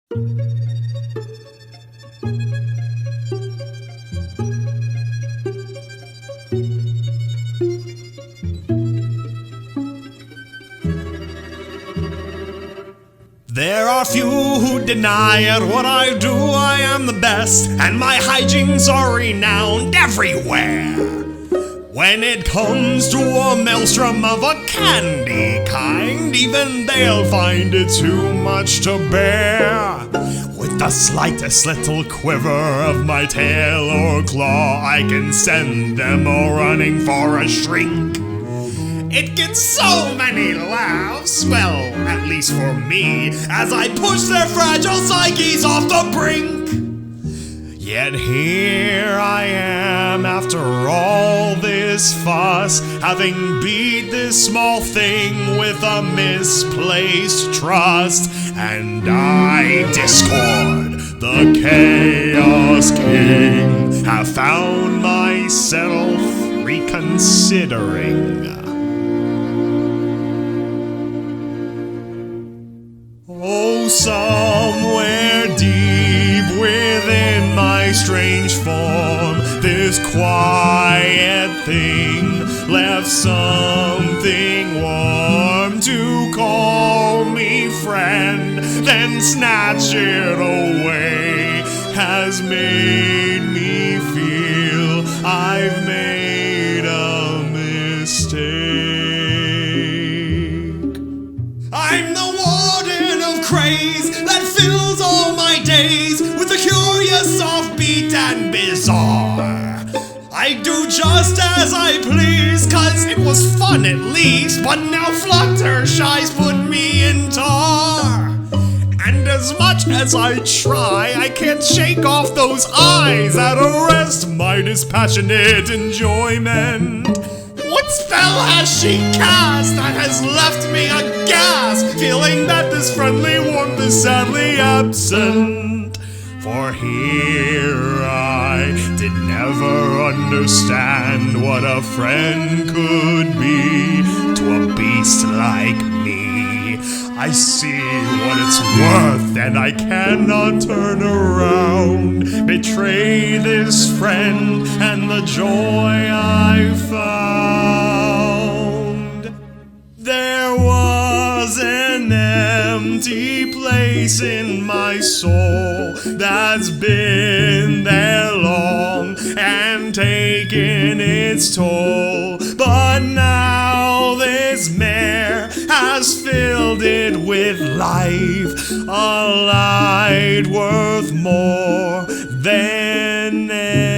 There are few who deny it. What I do, I am the best, and my hijinks are renowned everywhere. When it comes to a maelstrom of a candy kind, even they'll find it too much to bear. With the slightest little quiver of my tail or claw, I can send them all running for a shrink. It gets so many laughs, well, at least for me, as I push their fragile psyches off the brink. Yet here I am, after all this fuss, having beat this small thing with a misplaced trust. And I, Discord, the Chaos King, have found myself reconsidering. Oh, somewhere deep within my strange form, this quiet thing left something warm to call me friend, then snatch it away, has made me feel I've made a mistake. I'm the warden of craze that fills all my days with the curious, offbeat, and bizarre. I do just as I please, 'cause it was fun at least, but now Fluttershy's put me in tar. And as much as I try, I can't shake off those eyes that arrest my dispassionate enjoyment. What spell has she cast that has left me aghast, feeling that this friendly warmth is sadly absent? For here I did never understand what a friend could be to a beast like me. I see what it's worth, and I cannot turn around, betray this friend and the joy I found. There was an empty place in my soul that's been there long and taken its toll, but now this mare has filled it with life, a light worth more than